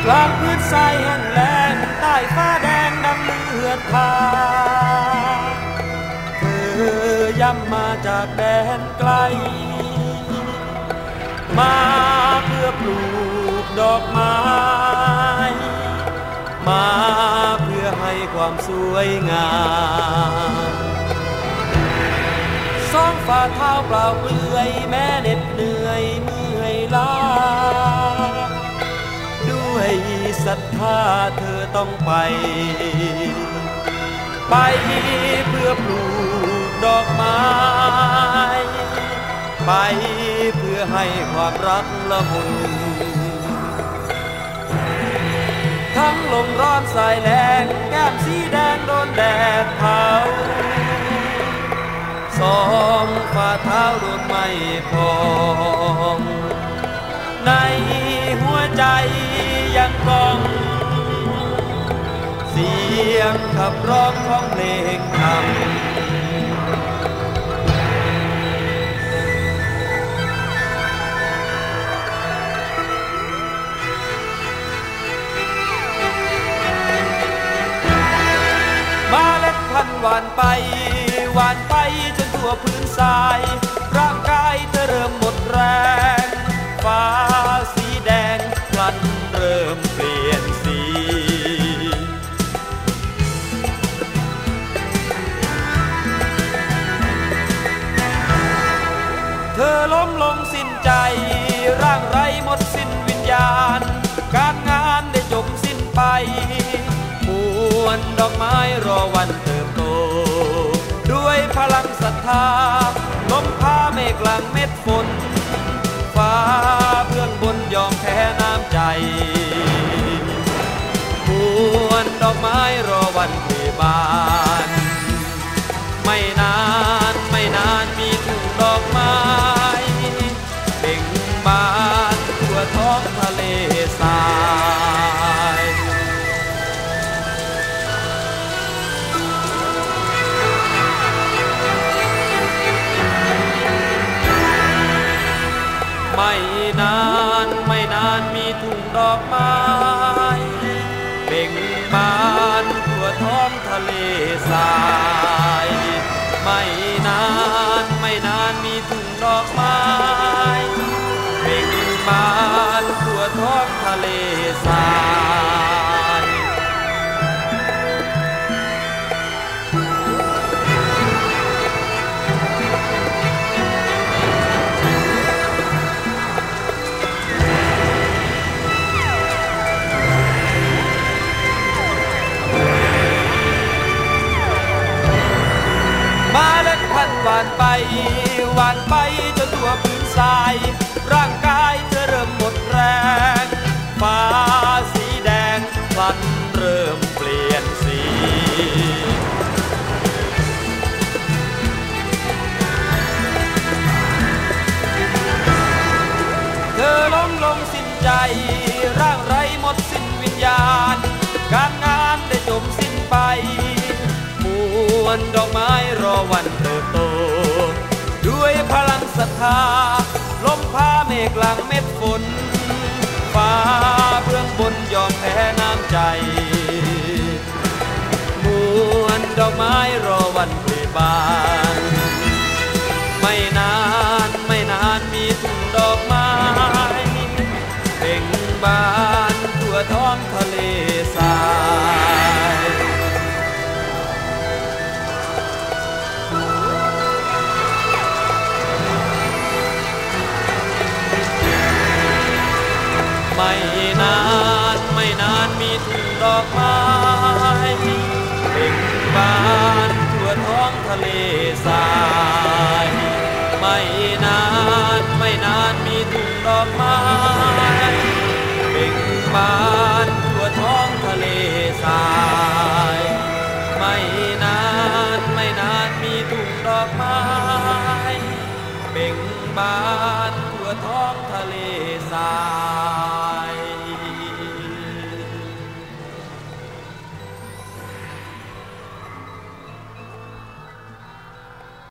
กลางพื้นทรายแห้งแล้งใต้ฟ้าแดงดำเลือดพาเธอย่ำมาจากแดนไกลมาเพื่อปลูกดอกไม้มาเพื่อให้ความสวยงามสองฝ่าเท้าเปล่าเปลือยแม้เหน็ดเหนื่อยเมื่อยล้าด้วยศรัทธาเธอต้องไปเพื่อปลูกดอกไม้ไปเพื่อให้ความรักละมุนทั้งลมร้อนสายแรงแก้มสีแดงโดนแดดเผาสองฝ่าเท้าโดนไหม้พองในหัวใจยังก้องเสียงขับร้องของเพลงธรรมมาเล็ดพันหวานไปจนทั่วพื้นทรายร่างกายเธอเริ่มหมดแรงฟ้าสีแดงพลันเริ่มเปลี่ยนสีเธอล้มลงสิ้นใจร่างไร้หมดสิ้นวิญญาณการงานได้จบสิ้นไปมวลดอกไม้รอวันเติบโตด้วยพลังศรัทธาลมพาเมฆหลั่งเม็ดฝนฟ้าเบื้องบนยอมแพ้น้ำใจมวลดอกไม้รอวันเบิกบานไม่นานมีทุ่งดอกไม้เบ่งบานทั่วท้องทะเลทรายไม่นานมีทุ่งดอกไม้เบ่งบานทั่วท้องทะเลทรายไม่นานมีทุ่งดอกไม้เบ่งบานทั่วท้องทะเลทรายมาเล็ดพันหวานไปจนทั่วพื้นทรายร่างกายเธอเริ่มหมดแรงฟ้าสีแดงพลันเริ่มเปลี่ยนสีเธอล้มลงสิ้นใจร่างไร้หมดสิ้นวิญญาณการงานได้จบสิ้นไปมวลดอกไม้รอวันเติบโตด้วยพลังศรัทธาลมพาเมฆหลั่งเม็ดฝนฟ้าเบื้องบนยอมแพ้น้ำใจมวลดอกไม้รอวันเบิกบานไม่นานมีทุ่งดอกไม้เบ่งบานทั่วท้องทะเลทรายไม่นานมีทุ่งดอกไม้เบ่งบานทั่วท้องทะเลทรายไม่นานมีทุ่งดอกไม้เบ่งบานทั่วท้องทะเลทรายไม่นานมีทุ่งดอกไม้เบ่งบานทั่วท้องทะเลทราย